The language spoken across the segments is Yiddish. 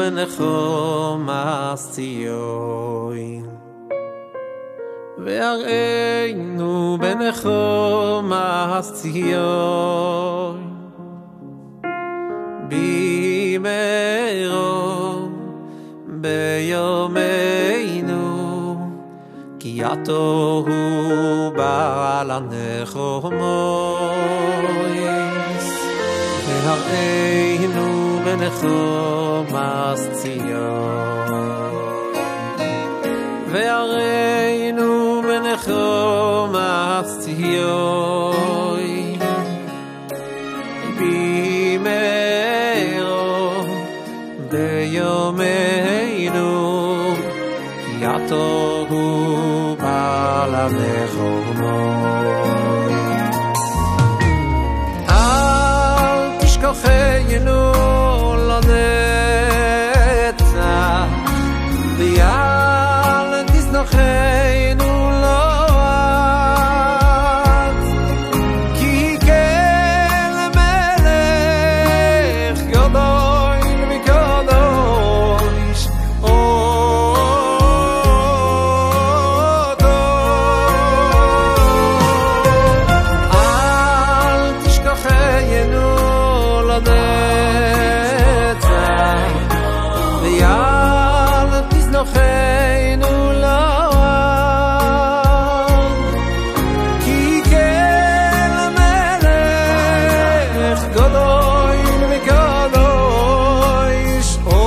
בנחמת ציון והראינו בנחמת ציון במהרה ביומנו כי עתו הוא בעל הנחמות והראינו בנחמת ציון והראינו בנחמת ציון במהרה ביומנו כי עתו הוא בעל הנחמות אל תשכחנו לנצח ואל תזנחנו לעד כי כן מלך גדול וקדוש אל תשכחנו לנצח ואל תזנחנו לעד כי כן המלך גדול וקדוש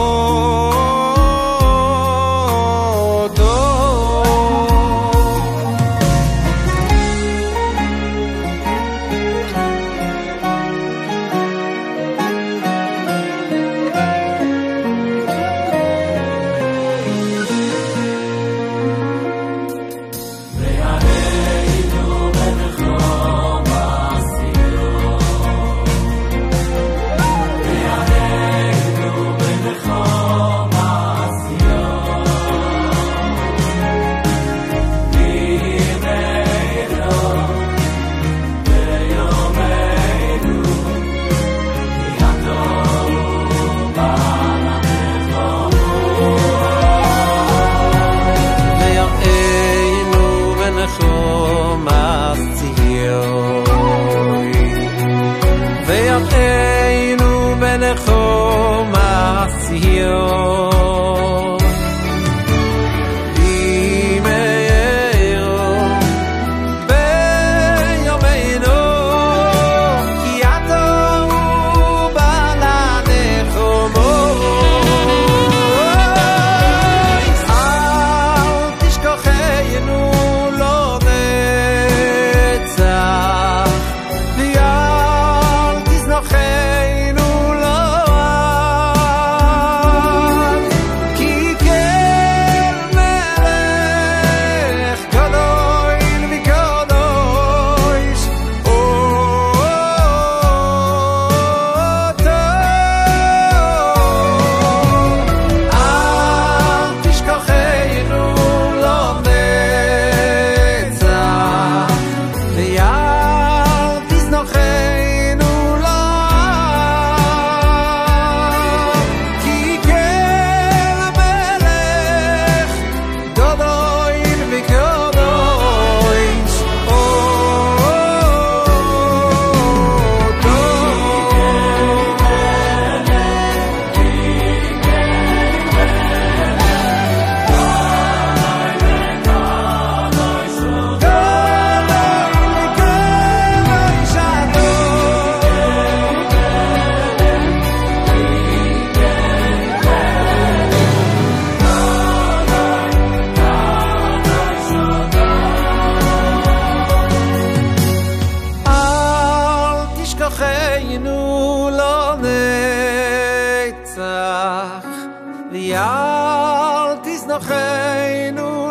והראינו בנחמת ציון במהרה ביומנו כי עתו הוא בעל הנחמות אל תשכחנו לנצח ואל תזנחנו לעד כי כן מלך גדול וקדוש אל תשכחנו לנצח ואל תזנחנו לעד כי כן המלך גדול וקדוש אל תשכחנו לנצח ואל תזנחנו